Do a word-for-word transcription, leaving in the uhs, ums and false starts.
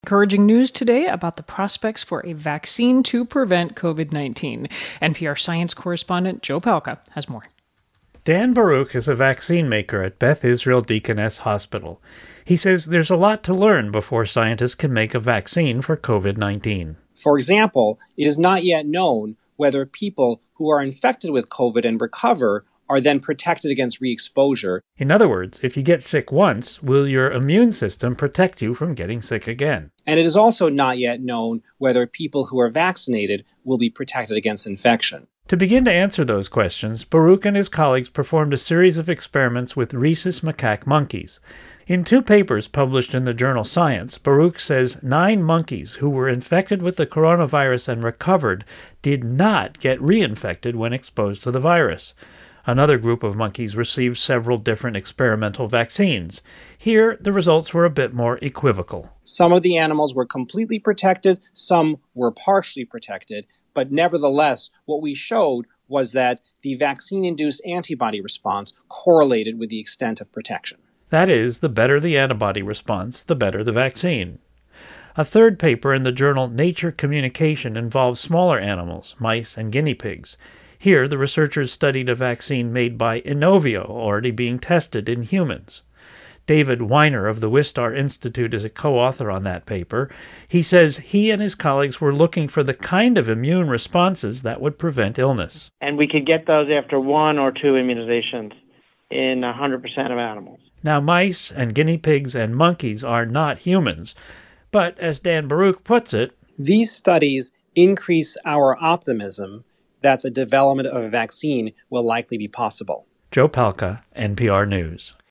Encouraging news today about the prospects for a vaccine to prevent COVID nineteen. N P R science correspondent Joe Palca has more. Dan Baruch is a vaccine maker at Beth Israel Deaconess Hospital. He says there's a lot to learn before scientists can make a vaccine for COVID nineteen. For example, it is not yet known whether people who are infected with COVID and recover are then protected against re-exposure. In other words, if you get sick once, will your immune system protect you from getting sick again? And it is also not yet known whether people who are vaccinated will be protected against infection. To begin to answer those questions, Baruch and his colleagues performed a series of experiments with rhesus macaque monkeys. In two papers published in the journal Science, Baruch says nine monkeys who were infected with the coronavirus and recovered did not get reinfected when exposed to the virus. Another group of monkeys received several different experimental vaccines. Here, the results were a bit more equivocal. Some of the animals were completely protected, some were partially protected, but nevertheless, what we showed was that the vaccine-induced antibody response correlated with the extent of protection. That is, the better the antibody response, the better the vaccine. A third paper in the journal Nature Communication involves smaller animals, mice and guinea pigs. Here, the researchers studied a vaccine made by Inovio, already being tested in humans. David Weiner of the Wistar Institute is a co-author on that paper. He says he and his colleagues were looking for the kind of immune responses that would prevent illness. And we could get those after one or two immunizations in one hundred percent of animals. Now, mice and guinea pigs and monkeys are not humans. But as Dan Baruch puts it, these studies increase our optimism that the development of a vaccine will likely be possible. Joe Palca, N P R News.